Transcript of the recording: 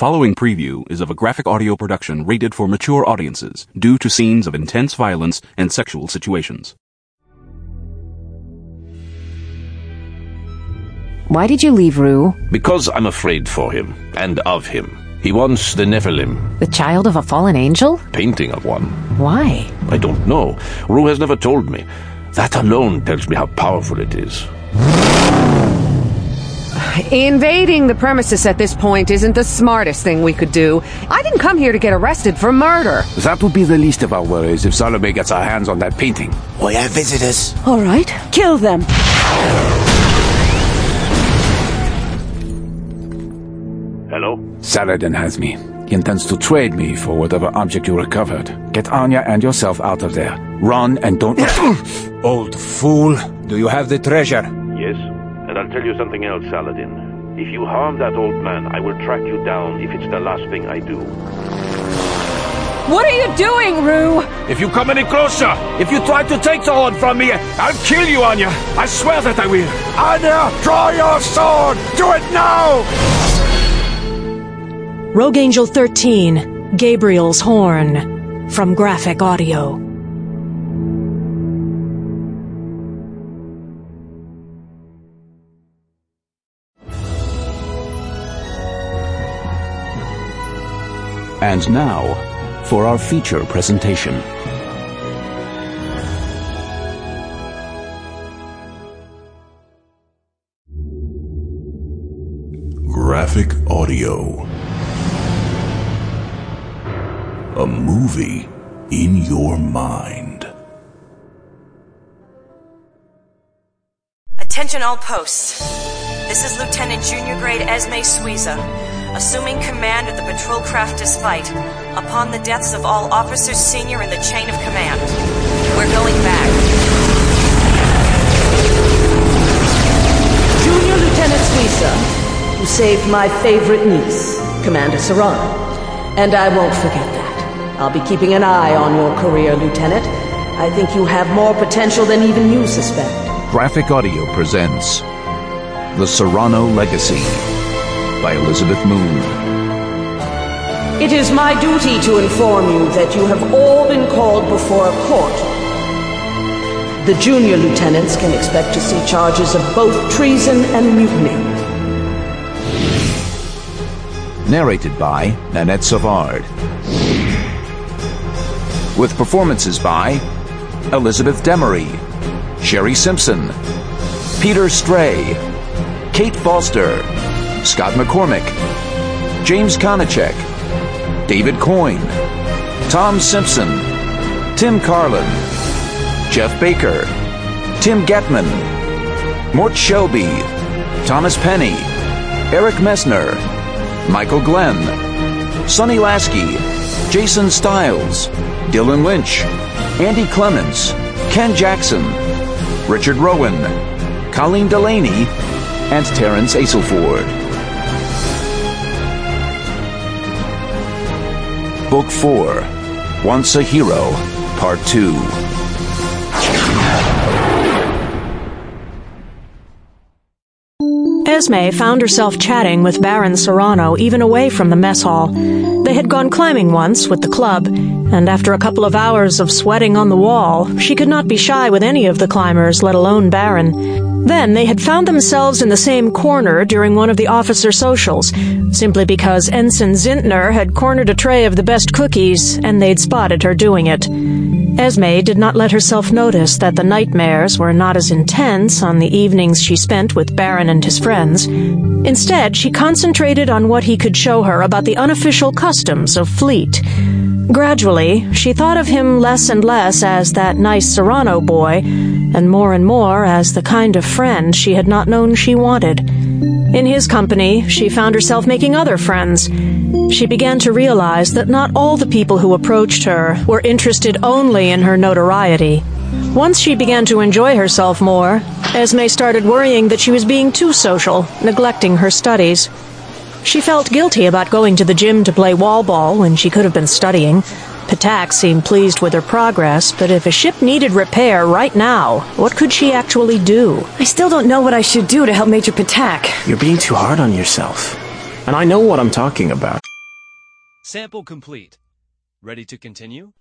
following preview is of a graphic audio production rated for mature audiences due to scenes of intense violence and sexual situations. Why did you leave Rue? Because I'm afraid for him, and of him. He wants the Nephilim. The child of a fallen angel? Painting of one. Why? I don't know. Rue has never told me. That alone tells me how powerful it is. Invading the premises at this point isn't the smartest thing we could do. I didn't come here to get arrested for murder. That would be the least of our worries if Salome gets our hands on that painting. We have visitors. All right, kill them. Hello? Saladin has me. He intends to trade me for whatever object you recovered. Get Anya and yourself out of there. Run and don't... Old fool. Do you have the treasure? Yes, and I'll tell you something else, Saladin. If you harm that old man, I will track you down if it's the last thing I do. What are you doing, Rue? If you come any closer, if you try to take the horn from me, I'll kill you, Anya. I swear that I will. Anya, draw your sword! Do it now! Rogue Angel 13, Gabriel's Horn, from Graphic Audio. And now, for our feature presentation. Graphic Audio. A movie in your mind. Attention all posts. This is Lieutenant Junior Grade Esme Suiza, assuming command of the patrol craft Despite, upon the deaths of all officers senior in the chain of command. We're going back. Junior Lieutenant Suiza, who saved my favorite niece, Commander Serrano. And I won't forget that. I'll be keeping an eye on your career, Lieutenant. I think you have more potential than even you suspect. Graphic Audio presents The Serrano Legacy by Elizabeth Moon. It is my duty to inform you that you have all been called before a court. The junior lieutenants can expect to see charges of both treason and mutiny. Narrated by Nanette Savard. With performances by Elizabeth Demery, Sherry Simpson, Peter Stray, Kate Foster, Scott McCormick, James Konachek, David Coyne, Tom Simpson, Tim Carlin, Jeff Baker, Tim Getman, Mort Shelby, Thomas Penny, Eric Messner, Michael Glenn, Sonny Lasky, Jason Stiles, Dylan Lynch, Andy Clements, Ken Jackson, Richard Rowan, Colleen Delaney, and Terrence Aselford. Book 4, Once a Hero, Part 2. Esme found herself chatting with Baron Serrano even away from the mess hall. They had gone climbing once with the club, and after a couple of hours of sweating on the wall, she could not be shy with any of the climbers, let alone Baron. Then they had found themselves in the same corner during one of the officer socials, simply because Ensign Zintner had cornered a tray of the best cookies, and they'd spotted her doing it. Esme did not let herself notice that the nightmares were not as intense on the evenings she spent with Baron and his friends. Instead, she concentrated on what he could show her about the unofficial customs of Fleet. Gradually, she thought of him less and less as that nice Serrano boy, and more as the kind of friend she had not known she wanted. In his company, she found herself making other friends. She began to realize that not all the people who approached her were interested only in her notoriety. Once she began to enjoy herself more, Esme started worrying that she was being too social, neglecting her studies. She felt guilty about going to the gym to play wall ball when she could have been studying. Patak seemed pleased with her progress, but if a ship needed repair right now, what could she actually do? I still don't know what I should do to help Major Patak. You're being too hard on yourself. And I know what I'm talking about. Sample complete. Ready to continue?